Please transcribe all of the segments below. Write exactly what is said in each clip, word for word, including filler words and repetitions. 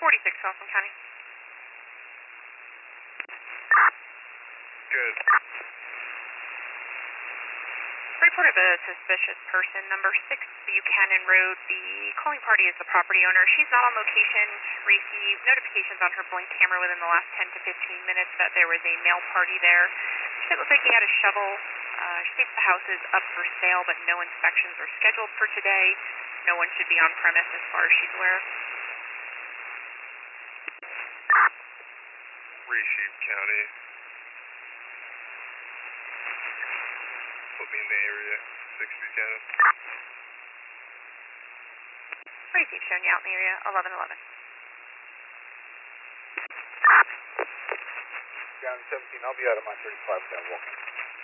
forty-six, Wilson County. Good. Report of a suspicious person, number six Buchanan Road. The calling party is the property owner. She's not on location. Received notifications on her Blink camera within the last ten to fifteen minutes that there was a male party there. It looked like he had a shovel. Uh, she thinks the house is up for sale, but no inspections are scheduled for today. No one should be on premise as far as she's aware. Receive County. Put me in the area, six Buchanan. Receive, showing you out in the area, eleven eleven. Down seventeen, I'll be out of my thirty-five, down walking.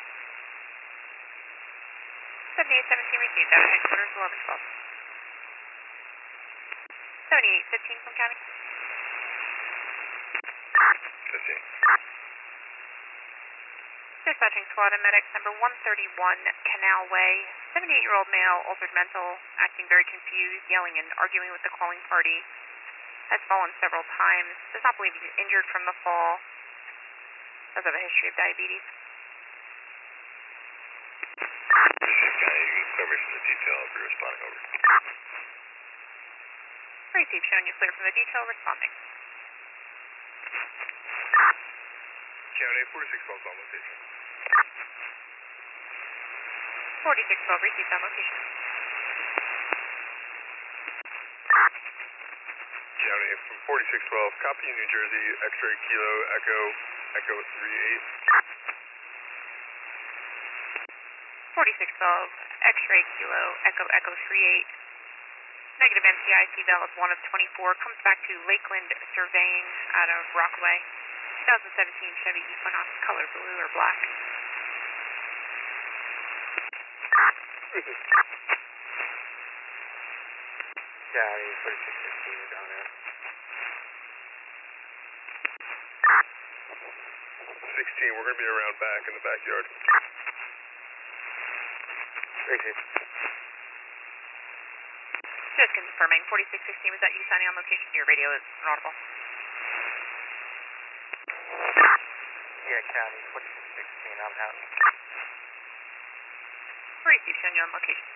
seventy-eight seventeen received, out of headquarters, eleven twelve. seventy-eight fifteen from County. fifteen. Dispatching squad and medics, number one thirty-one Canal Way. seventy-eight-year-old male, altered mental, acting very confused, yelling and arguing with the calling party. Has fallen several times. Does not believe he's injured from the fall. Does have a history of diabetes. Receive County, you can clear me from the detail if you're responding over. Receive, showing you clear from the detail, responding. County, forty-six twelve on location. forty-six twelve, received on location. County, from forty-six twelve, copy New Jersey, X-ray Kilo, Echo, Echo three eight. forty-six twelve, X-ray Kilo, Echo, Echo three eight. Negative M P I C valid one of twenty-four, comes back to Lakeland Surveying out of Rockaway. twenty seventeen Chevy Equinox, color blue or black. County, forty-six fifteen, we're down there. sixteen, we're going to be around back in the backyard. Receive. Just confirming, forty-six sixteen, was that you signing on location? Your radio is inaudible. Yeah, County, forty-six sixteen, I'm out. Receive, showing you on location.